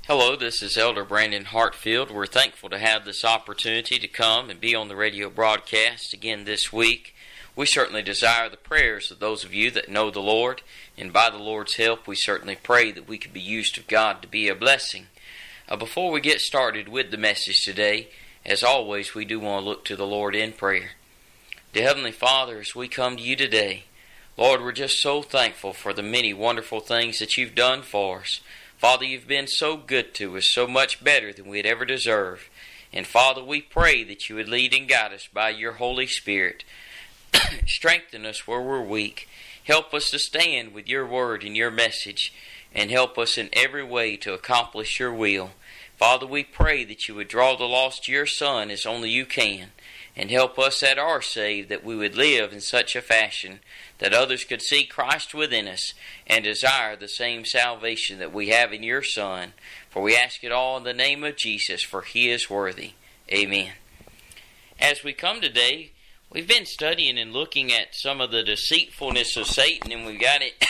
Hello, this is Elder Brandon Hartfield. We're thankful to have this opportunity to come and be on the radio broadcast again this week. We certainly desire the prayers of those of you that know the Lord, and by the Lord's help, we certainly pray that we could be used of God to be a blessing. Before we get started with the message today, as always, we do want to look to the Lord in prayer. Dear Heavenly Father, as we come to you today, Lord, we're just so thankful for the many wonderful things that you've done for us. Father, you've been so good to us, so much better than we'd ever deserve. And Father, we pray that you would lead and guide us by your Holy Spirit. Strengthen us where we're weak. Help us to stand with your word and your message, and help us in every way to accomplish your will. Father, we pray that you would draw the lost to your Son as only you can, and help us that are saved that we would live in such a fashion that others could see Christ within us and desire the same salvation that we have in your Son. For we ask it all in the name of Jesus, for he is worthy. Amen. As we come today, we've been studying and looking at some of the deceitfulness of Satan, and we've got it,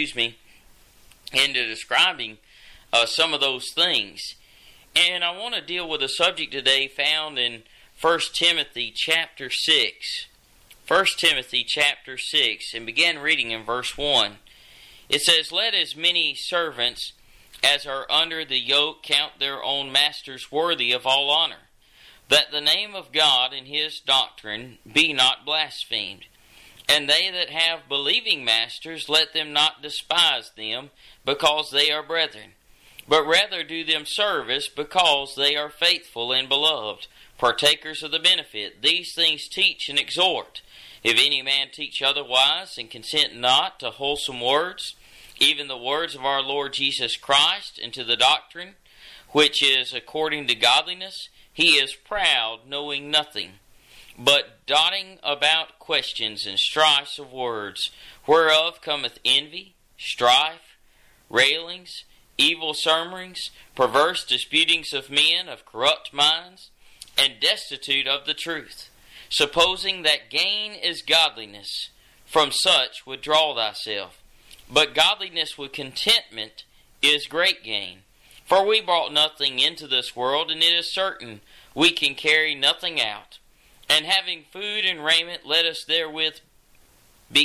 into describing some of those things. And I want to deal with a subject today found in 1 Timothy chapter 6. 1 Timothy chapter 6, and begin reading in verse 1. It says, "Let as many servants as are under the yoke count their own masters worthy of all honor, that the name of God and his doctrine be not blasphemed. And they that have believing masters, let them not despise them, because they are brethren, but rather do them service, because they are faithful and beloved, partakers of the benefit. These things teach and exhort. If any man teach otherwise, and consent not to wholesome words, even the words of our Lord Jesus Christ, and to the doctrine which is according to godliness, he is proud, knowing nothing, but dotting about questions and strifes of words, whereof cometh envy, strife, railings, evil murmurings, perverse disputings of men of corrupt minds, and destitute of the truth, supposing that gain is godliness. From such withdraw thyself. But godliness with contentment is great gain. For we brought nothing into this world, and it is certain we can carry nothing out. And having food and raiment, let us be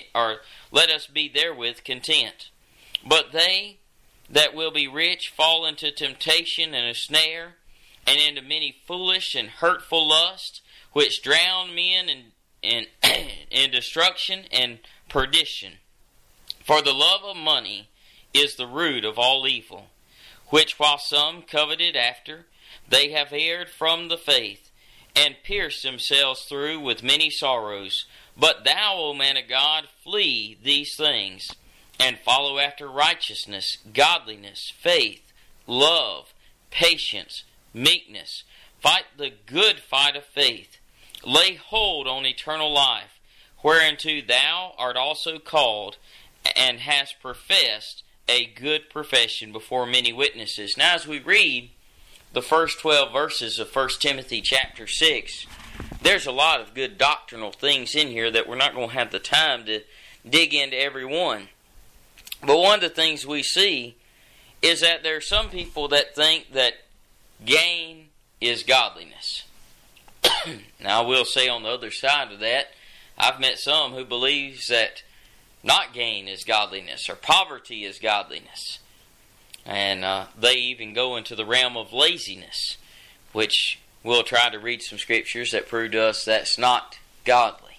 therewith content. But they that will be rich fall into temptation and a snare, and into many foolish and hurtful lusts, which drown men in destruction and perdition. For the love of money is the root of all evil, which while some coveted after, they have erred from the faith, and pierced themselves through with many sorrows. But thou, O man of God, flee these things, and follow after righteousness, godliness, faith, love, patience, meekness. Fight the good fight of faith. Lay hold on eternal life, whereunto thou art also called, and hast professed a good profession before many witnesses." Now, as we read the first 12 verses of 1 Timothy chapter 6, there's a lot of good doctrinal things in here that we're not going to have the time to dig into every one. But one of the things we see is that there are some people that think that gain is godliness. Now, I will say on the other side of that, I've met some who believes that not gain is godliness, or poverty is godliness. And they even go into the realm of laziness, which we'll try to read some scriptures that prove to us that's not godly.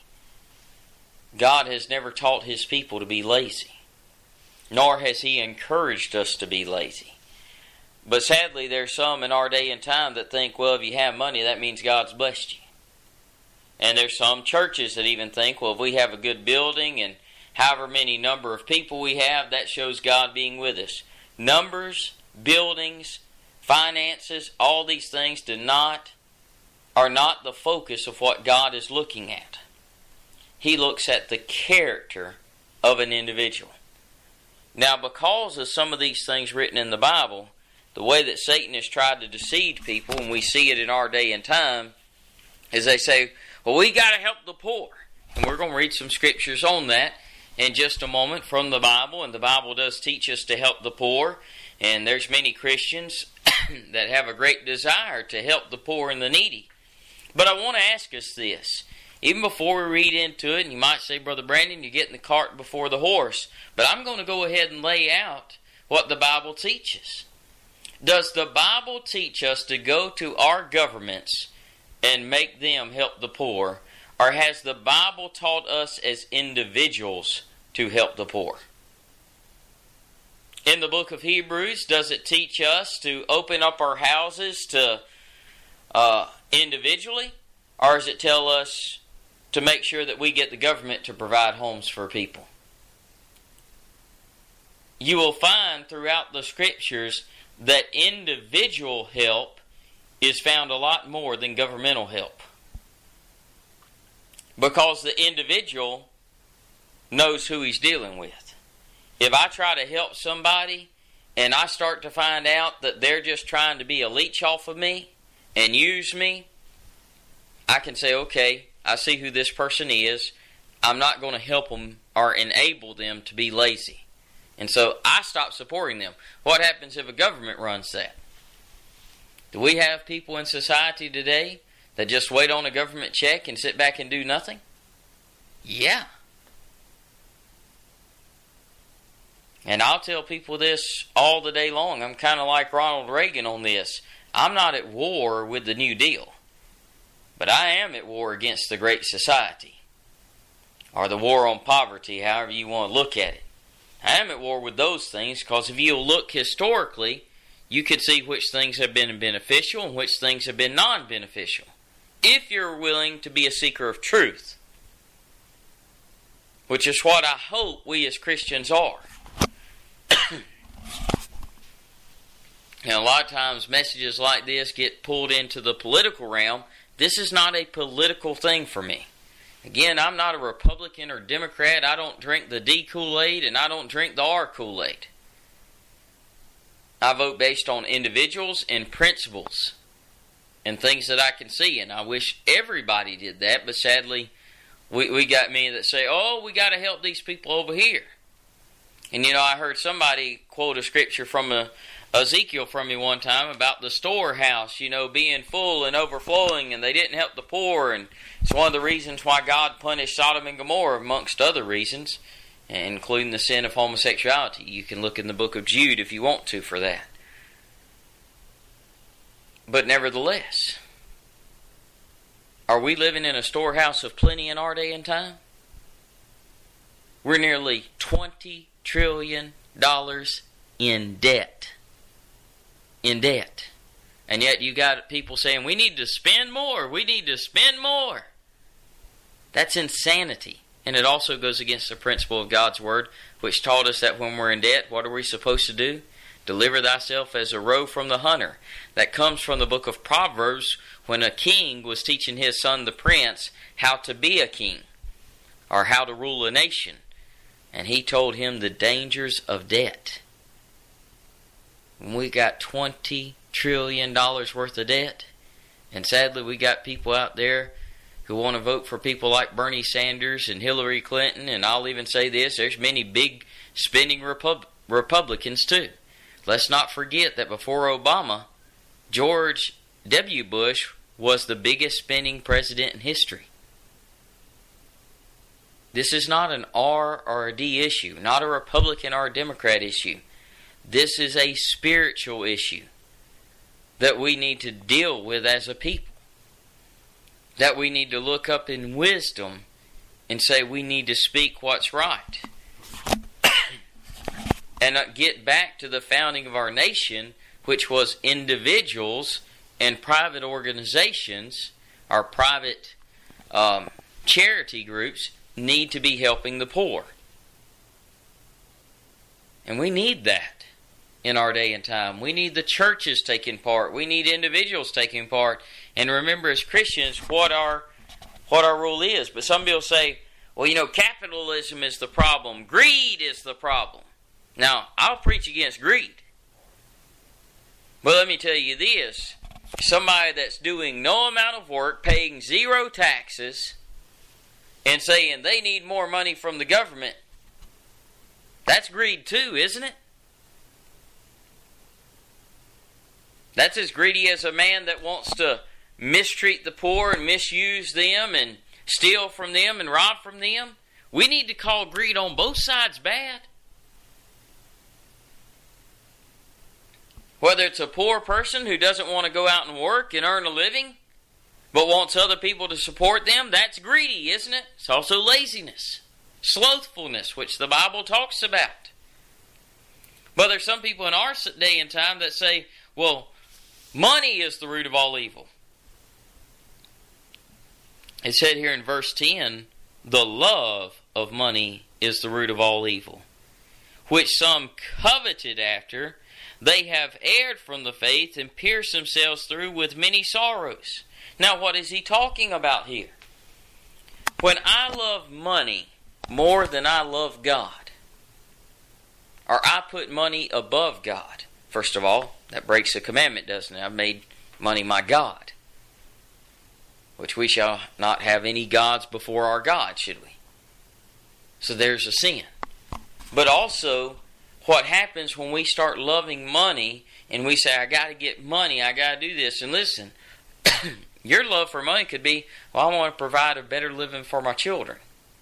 God has never taught his people to be lazy, nor has he encouraged us to be lazy. But sadly, there's some in our day and time that think, well, if you have money, that means God's blessed you. And there's some churches that even think, well, if we have a good building and however many number of people we have, that shows God being with us. Numbers, buildings, finances, all these things are not the focus of what God is looking at. He looks at the character of an individual. Now, because of some of these things written in the Bible, the way that Satan has tried to deceive people, and we see it in our day and time, is they say, well, we got to help the poor. And we're going to read some scriptures on that in just a moment from the Bible. And the Bible does teach us to help the poor. And there's many Christians that have a great desire to help the poor and the needy. But I want to ask us this. Even before we read into it, and you might say, Brother Brandon, you're getting the cart before the horse. But I'm going to go ahead and lay out what the Bible teaches. Does the Bible teach us to go to our governments and make them help the poor? Or has the Bible taught us as individuals to help the poor? In the book of Hebrews, does it teach us to open up our houses to individually? Or does it tell us to make sure that we get the government to provide homes for people? You will find throughout the Scriptures that individual help is found a lot more than governmental help. Because the individual knows who he's dealing with. If I try to help somebody and I start to find out that they're just trying to be a leech off of me and use me, I can say, okay, I see who this person is. I'm not going to help them or enable them to be lazy. And so I stop supporting them. What happens if a government runs that? Do we have people in society today that just wait on a government check and sit back and do nothing? Yeah. And I'll tell people this all the day long. I'm kind of like Ronald Reagan on this. I'm not at war with the New Deal. But I am at war against the Great Society. Or the war on poverty, however you want to look at it. I am at war with those things because if you look historically, you can see which things have been beneficial and which things have been non-beneficial. If you're willing to be a seeker of truth. Which is what I hope we as Christians are. And a lot of times messages like this get pulled into the political realm. This is not a political thing for me. Again, I'm not a Republican or Democrat. I don't drink the D Kool-Aid and I don't drink the R Kool-Aid. I vote based on individuals and principles and things that I can see. And I wish everybody did that. But sadly, we got many that say, oh, we got to help these people over here. And you know, I heard somebody quote a scripture from Ezekiel from me one time about the storehouse, you know, being full and overflowing, and they didn't help the poor, and it's one of the reasons why God punished Sodom and Gomorrah, amongst other reasons, including the sin of homosexuality. You can look in the book of Jude if you want to for that. But nevertheless, are we living in a storehouse of plenty in our day and time? We're nearly $20 trillion in debt. In debt. And yet you got people saying, we need to spend more. We need to spend more. That's insanity. And it also goes against the principle of God's Word, which taught us that when we're in debt, what are we supposed to do? Deliver thyself as a roe from the hunter. That comes from the book of Proverbs, when a king was teaching his son, the prince, how to be a king, or how to rule a nation. And he told him the dangers of debt. We got $20 trillion worth of debt. And sadly, we got people out there who want to vote for people like Bernie Sanders and Hillary Clinton. And I'll even say this, there's many big spending Republicans too. Let's not forget that before Obama, George W. Bush was the biggest spending president in history. This is not an R or a D issue, not a Republican or a Democrat issue. This is a spiritual issue that we need to deal with as a people. That we need to look up in wisdom and say we need to speak what's right. And get back to the founding of our nation, which was individuals and private organizations, or private charity groups, need to be helping the poor. And we need that in our day and time. We need the churches taking part. We need individuals taking part. And remember, as Christians, what our rule is. But some people say, well, you know, capitalism is the problem. Greed is the problem. Now, I'll preach against greed. But let me tell you this. Somebody that's doing no amount of work, paying zero taxes, and saying they need more money from the government, that's greed too, isn't it? That's as greedy as a man that wants to mistreat the poor and misuse them and steal from them and rob from them. We need to call greed on both sides bad. Whether it's a poor person who doesn't want to go out and work and earn a living, but wants other people to support them, that's greedy, isn't it? It's also laziness, slothfulness, which the Bible talks about. But there's some people in our day and time that say, well, money is the root of all evil. It said here in verse 10, the love of money is the root of all evil, which some coveted after. They have erred from the faith and pierced themselves through with many sorrows. Now, what is he talking about here? When I love money more than I love God, or I put money above God, first of all, that breaks the commandment, doesn't it? I've made money my God, which we shall not have any gods before our God, should we? So there's a sin. But also, what happens when we start loving money and we say, I got to get money, I got to do this. And listen, your love for money could be, well, I want to provide a better living for my children.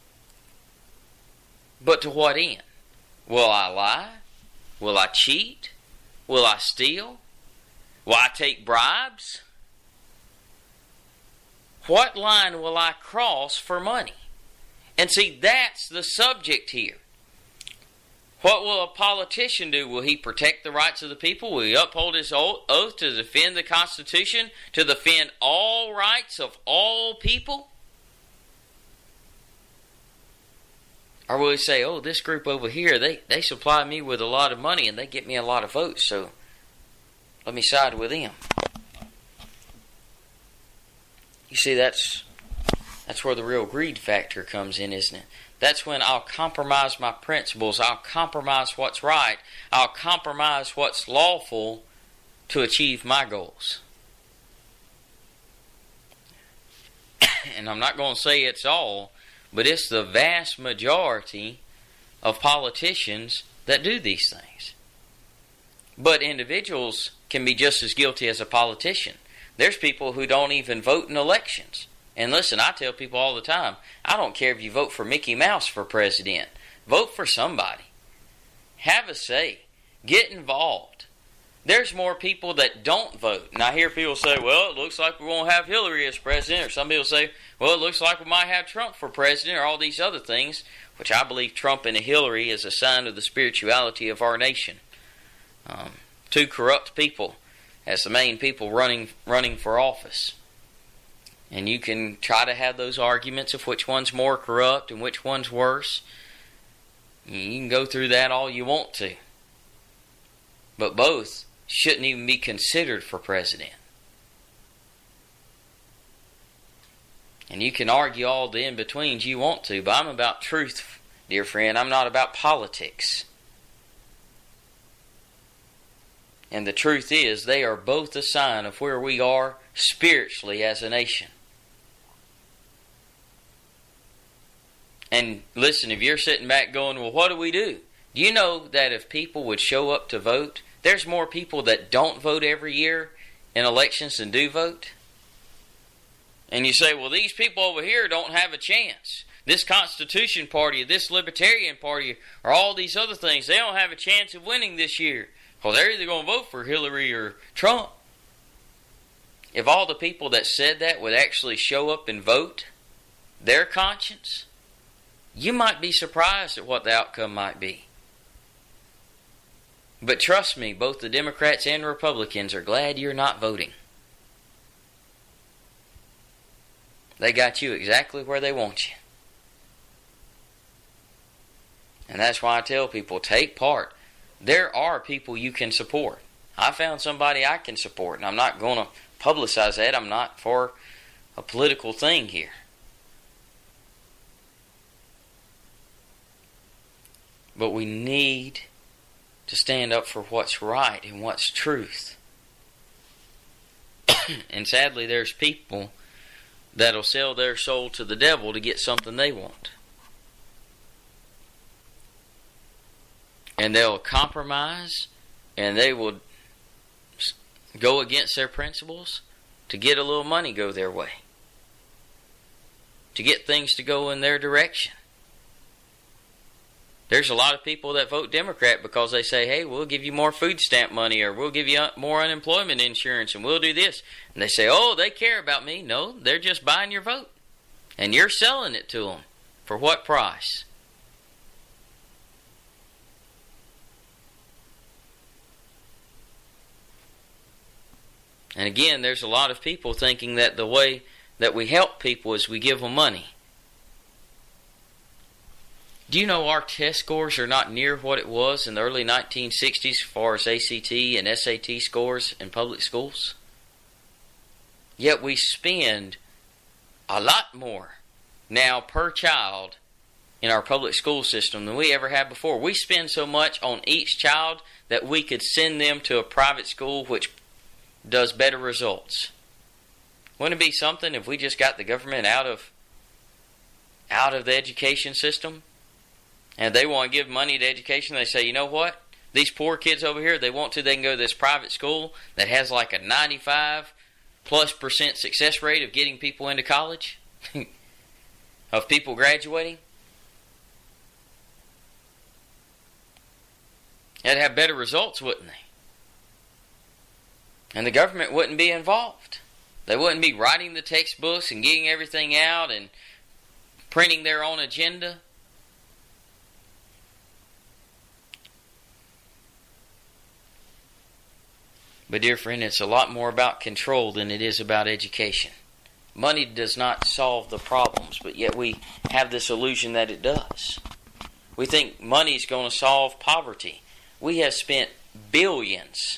But to what end? Will I lie? Will I cheat? Will I steal? Will I take bribes? What line will I cross for money? And see, that's the subject here. What will a politician do? Will he protect the rights of the people? Will he uphold his oath to defend the Constitution, to defend all rights of all people? Or will he say, oh, this group over here, they supply me with a lot of money and they get me a lot of votes, so let me side with them. You see, that's where the real greed factor comes in, isn't it? That's when I'll compromise my principles. I'll compromise what's right. I'll compromise what's lawful to achieve my goals. And I'm not going to say it's all, but it's the vast majority of politicians that do these things. But individuals can be just as guilty as a politician. There's people who don't even vote in elections. And listen, I tell people all the time, I don't care if you vote for Mickey Mouse for president. Vote for somebody. Have a say. Get involved. There's more people that don't vote. And I hear people say, well, it looks like we won't have Hillary as president. Or some people say, well, it looks like we might have Trump for president, or all these other things, which I believe Trump and Hillary is a sign of the spirituality of our nation. Two corrupt people as the main people running for office. And you can try to have those arguments of which one's more corrupt and which one's worse. You can go through that all you want to. But both shouldn't even be considered for president. And you can argue all the in-betweens you want to, but I'm about truth, dear friend. I'm not about politics. And the truth is, they are both a sign of where we are spiritually as a nation. And listen, if you're sitting back going, well, what do we do? Do you know that if people would show up to vote, there's more people that don't vote every year in elections than do vote? And you say, well, these people over here don't have a chance. This Constitution Party, this Libertarian Party, or all these other things, they don't have a chance of winning this year. Well, they're either going to vote for Hillary or Trump. If all the people that said that would actually show up and vote their conscience, you might be surprised at what the outcome might be. But trust me, both the Democrats and Republicans are glad you're not voting. They got you exactly where they want you. And that's why I tell people, take part. There are people you can support. I found somebody I can support, and I'm not going to publicize that. I'm not for a political thing here. But we need to stand up for what's right and what's truth. And sadly, there's people that'll sell their soul to the devil to get something they want. And they'll compromise, and they will go against their principles to get a little money go their way, to get things to go in their direction. There's a lot of people that vote Democrat because they say, hey, we'll give you more food stamp money, or we'll give you more unemployment insurance, and we'll do this. And they say, oh, they care about me. No, they're just buying your vote. And you're selling it to them. For what price? And again, there's a lot of people thinking that the way that we help people is we give them money. Do you know our test scores are not near what it was in the early 1960s as far as ACT and SAT scores in public schools? Yet we spend a lot more now per child in our public school system than we ever have before. We spend so much on each child that we could send them to a private school which does better results. Wouldn't it be something if we just got the government out of the education system? And if they want to give money to education, they say, you know what? These poor kids over here, they want to, they can go to this private school that has like a 95+% success rate of getting people into college, of people graduating. They'd have better results, wouldn't they? And the government wouldn't be involved. They wouldn't be writing the textbooks and getting everything out and printing their own agenda. But dear friend, it's a lot more about control than it is about education. Money does not solve the problems, but yet we have this illusion that it does. We think money is going to solve poverty. We have spent billions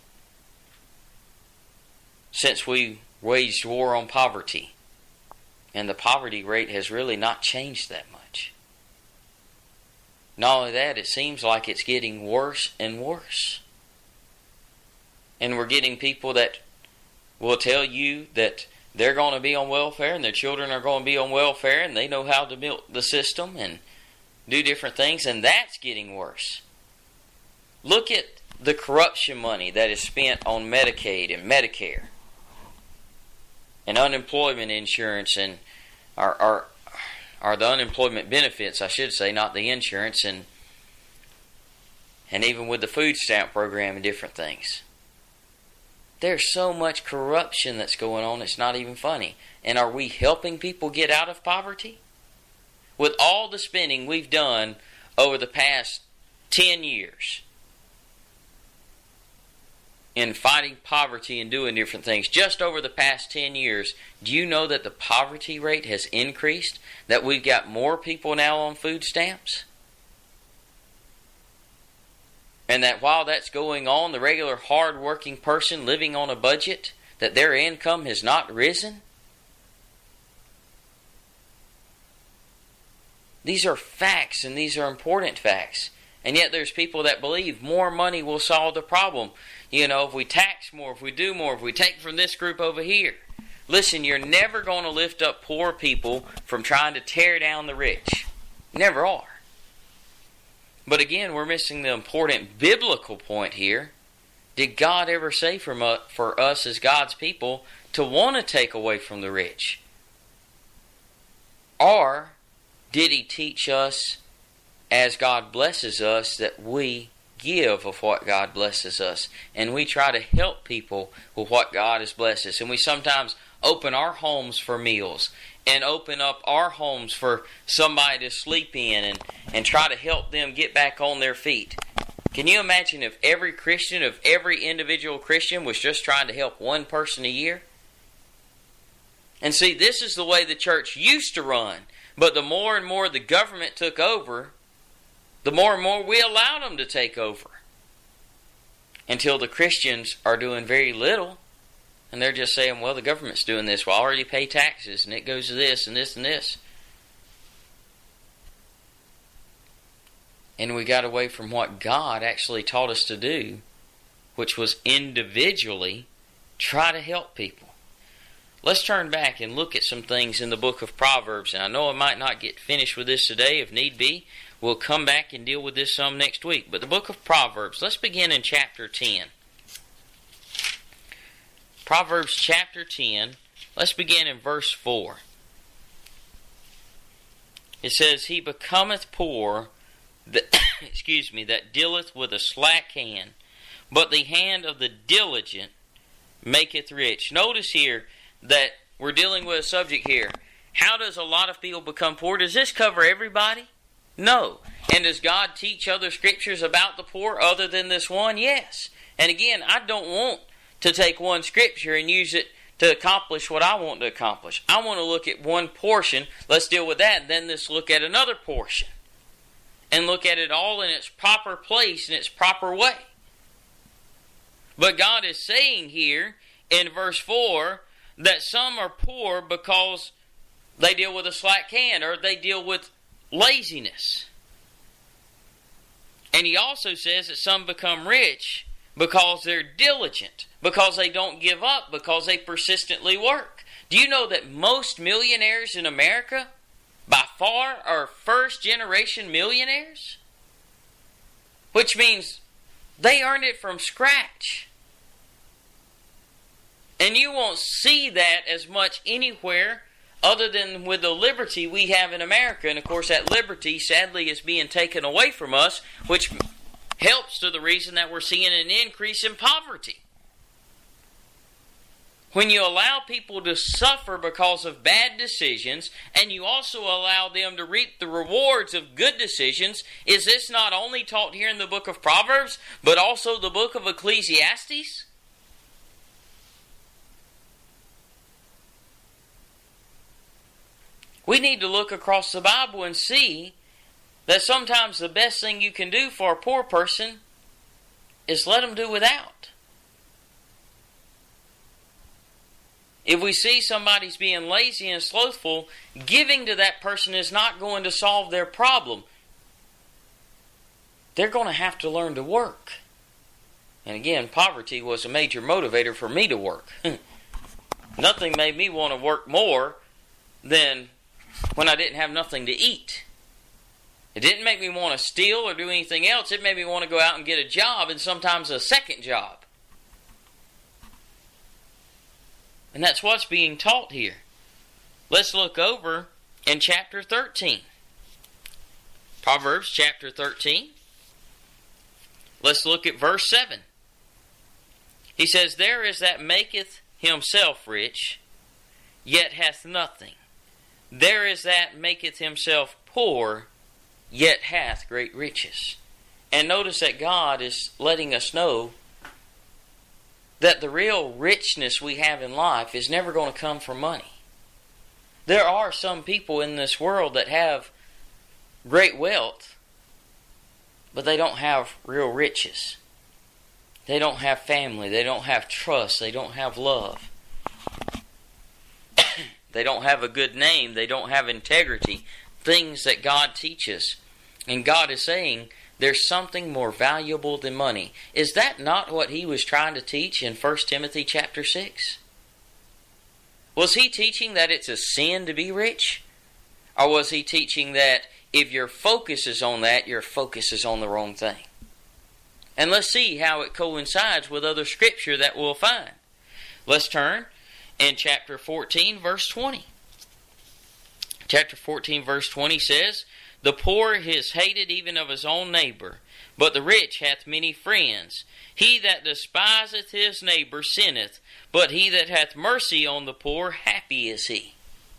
since we waged war on poverty. And the poverty rate has really not changed that much. Not only that, it seems like it's getting worse and worse. And we're getting people that will tell you that they're going to be on welfare and their children are going to be on welfare and they know how to build the system and do different things, and that's getting worse. Look at the corruption money that is spent on Medicaid and Medicare and unemployment insurance and the unemployment benefits, I should say, not the insurance, and even with the food stamp program and different things. There's so much corruption that's going on, it's not even funny. And are we helping people get out of poverty? With all the spending we've done over the past 10 years in fighting poverty and doing different things, just over the past 10 years, do you know that the poverty rate has increased? That we've got more people now on food stamps? And that while that's going on, the regular hard-working person living on a budget, that their income has not risen? These are facts, and these are important facts. And yet there's people that believe more money will solve the problem. You know, if we tax more, if we do more, if we take from this group over here. Listen, you're never going to lift up poor people from trying to tear down the rich. You never are. But again, we're missing the important biblical point here. Did God ever say for us as God's people to want to take away from the rich? Or did He teach us as God blesses us that we give of what God blesses us, and we try to help people with what God has blessed us, and we sometimes open our homes for meals and open up our homes for somebody to sleep in and try to help them get back on their feet. Can you imagine if every Christian, if every individual Christian was just trying to help one person a year? And see, this is the way the church used to run. But the more and more the government took over, the more and more we allowed them to take over. Until the Christians are doing very little. And they're just saying, well, the government's doing this. Well, I already pay taxes, and it goes to this and this and this. And we got away from what God actually taught us to do, which was individually try to help people. Let's turn back and look at some things in the book of Proverbs. And I know I might not get finished with this today. If need be, we'll come back and deal with this some next week. But the book of Proverbs, let's begin in chapter 10. Proverbs chapter 10. Let's begin in verse 4. It says, He becometh poor, that, that dealeth with a slack hand, but the hand of the diligent maketh rich. Notice here that we're dealing with a subject here. How does a lot of people become poor? Does this cover everybody? No. And does God teach other scriptures about the poor other than this one? Yes. And again, I don't want to take one scripture and use it to accomplish what I want to accomplish. I want to look at one portion. Let's deal with that. And then let's look at another portion. And look at it all in its proper place, in its proper way. But God is saying here in verse 4 that some are poor because they deal with a slack hand or they deal with laziness. And He also says that some become rich because they're diligent, because they don't give up, because they persistently work. Do you know that most millionaires in America, by far, are first-generation millionaires? Which means they earned it from scratch. And you won't see that as much anywhere other than with the liberty we have in America. And of course that liberty sadly is being taken away from us, which helps to the reason that we're seeing an increase in poverty. When you allow people to suffer because of bad decisions, and you also allow them to reap the rewards of good decisions, is this not only taught here in the book of Proverbs, but also the book of Ecclesiastes? We need to look across the Bible and see that sometimes the best thing you can do for a poor person is let them do without. If we see somebody's being lazy and slothful, giving to that person is not going to solve their problem. They're going to have to learn to work. And again, poverty was a major motivator for me to work. Nothing made me want to work more than when I didn't have nothing to eat. It didn't make me want to steal or do anything else. It made me want to go out and get a job, and sometimes a second job. And that's what's being taught here. Let's look over in chapter 13. Proverbs chapter 13. Let's look at verse 7. He says, There is that maketh himself rich, yet hath nothing. There is that maketh himself poor, yet hath great riches. And notice that God is letting us know that the real richness we have in life is never going to come from money. There are some people in this world that have great wealth, but they don't have real riches. They don't have family. They don't have trust. They don't have love. They don't have a good name. They don't have integrity. Things that God teaches. And God is saying there's something more valuable than money. Is that not what He was trying to teach in 1 Timothy chapter 6? Was He teaching that it's a sin to be rich? Or was He teaching that if your focus is on that, your focus is on the wrong thing? And let's see how it coincides with other scripture that we'll find. Let's turn in chapter 14, verse 20. Chapter 14, verse 20 says, The poor is hated even of his own neighbor, but the rich hath many friends. He that despiseth his neighbor sinneth, but he that hath mercy on the poor, happy is he.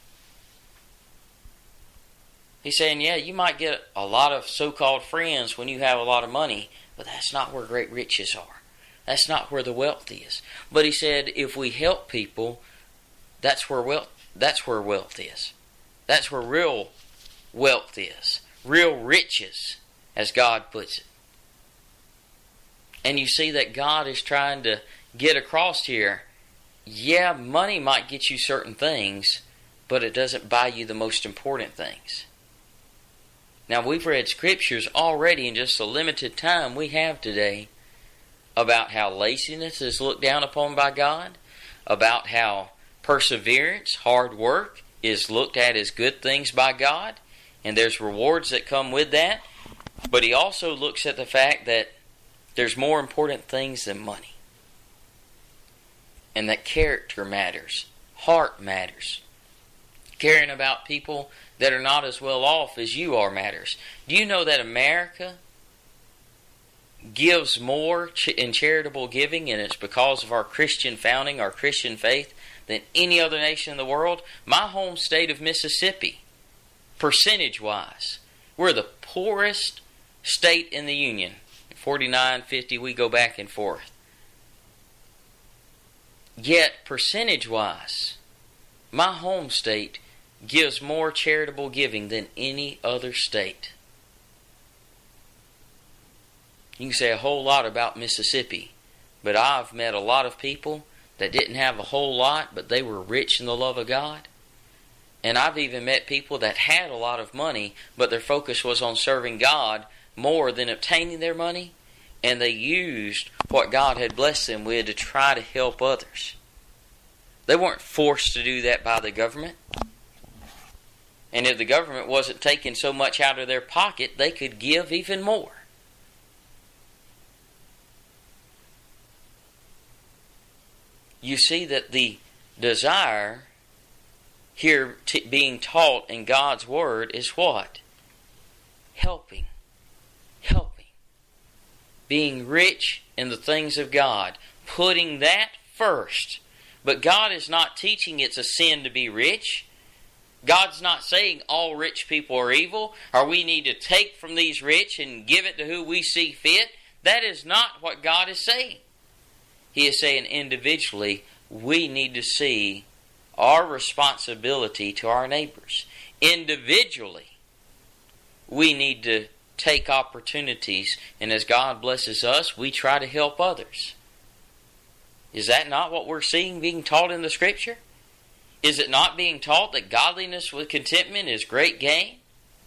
He's saying, yeah, you might get a lot of so-called friends when you have a lot of money, but that's not where great riches are. That's not where the wealth is. But he said, if we help people, that's where wealth is. That's where real wealth is. Real riches, as God puts it. And you see that God is trying to get across here, yeah, money might get you certain things, but it doesn't buy you the most important things. Now, we've read scriptures already in just the limited time we have today about how laziness is looked down upon by God, about how perseverance, hard work, is looked at as good things by God, and there's rewards that come with that. But He also looks at the fact that there's more important things than money. and that character matters. Heart matters. Caring about people that are not as well off as you are matters. Do you know that America gives more in charitable giving, and it's because of our Christian founding, our Christian faith, than any other nation in the world? My home state of Mississippi, percentage-wise, we're the poorest state in the Union. 49, 50, we go back and forth. Yet, percentage-wise, my home state gives more charitable giving than any other state. You can say a whole lot about Mississippi, but I've met a lot of people that didn't have a whole lot, but they were rich in the love of God. And I've even met people that had a lot of money, but their focus was on serving God more than obtaining their money, and they used what God had blessed them with to try to help others. They weren't forced to do that by the government. And if the government wasn't taking so much out of their pocket, they could give even more. You see that the desire here being taught in God's Word is what? Helping. Helping. Being rich in the things of God. Putting that first. But God is not teaching it's a sin to be rich. God's not saying all rich people are evil, or we need to take from these rich and give it to who we see fit. That is not what God is saying. He is saying individually, we need to see our responsibility to our neighbors. Individually, we need to take opportunities, and as God blesses us, we try to help others. Is that not what we're seeing being taught in the Scripture? Is it not being taught that godliness with contentment is great gain?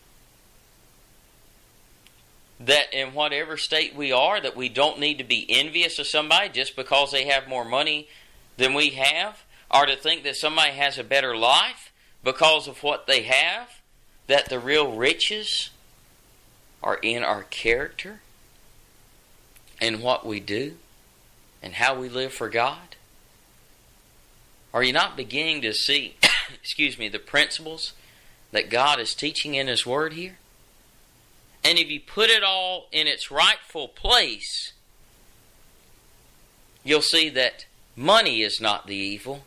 That in whatever state we are, that we don't need to be envious of somebody just because they have more money than we have, or to think that somebody has a better life because of what they have, that the real riches are in our character and what we do and how we live for God? Are you not beginning to see, the principles that God is teaching in His Word here? And if you put it all in its rightful place, you'll see that money is not the evil.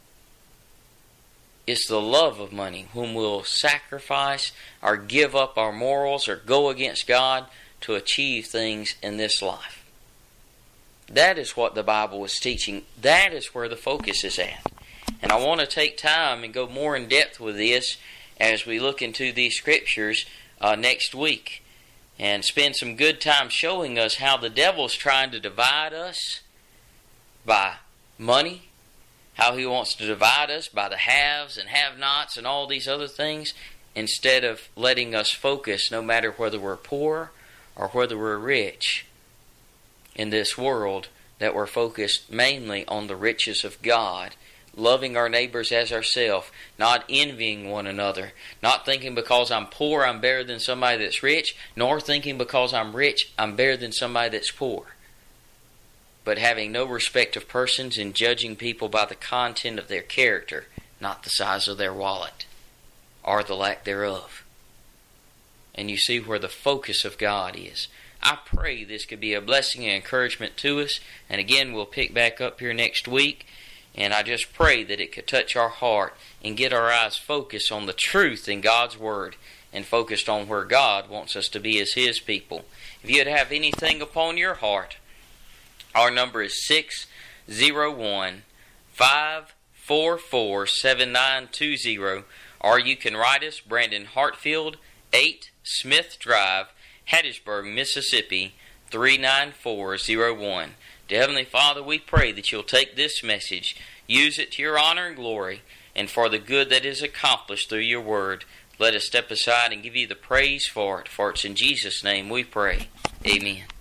It's the love of money, whom we'll sacrifice or give up our morals or go against God to achieve things in this life. That is what the Bible is teaching. That is where the focus is at. And I want to take time and go more in depth with this as we look into these scriptures next week. And spend some good time showing us how the devil's trying to divide us by money. How he wants to divide us by the haves and have-nots and all these other things, instead of letting us focus, no matter whether we're poor or whether we're rich in this world, that we're focused mainly on the riches of God, loving our neighbors as ourselves, not envying one another, not thinking because I'm poor I'm better than somebody that's rich, nor thinking because I'm rich I'm better than somebody that's poor. But having no respect of persons and judging people by the content of their character, not the size of their wallet, or the lack thereof. And you see where the focus of God is. I pray this could be a blessing and encouragement to us. And again, we'll pick back up here next week. And I just pray that it could touch our heart and get our eyes focused on the truth in God's Word and focused on where God wants us to be as His people. If you'd have anything upon your heart, our number is 601-544-7920, or you can write us, Brandon Hartfield, 8 Smith Drive, Hattiesburg, Mississippi, 39401. Dear Heavenly Father, we pray that You'll take this message, use it to Your honor and glory, and for the good that is accomplished through Your Word. Let us step aside and give You the praise for it, for it's in Jesus' name we pray. Amen.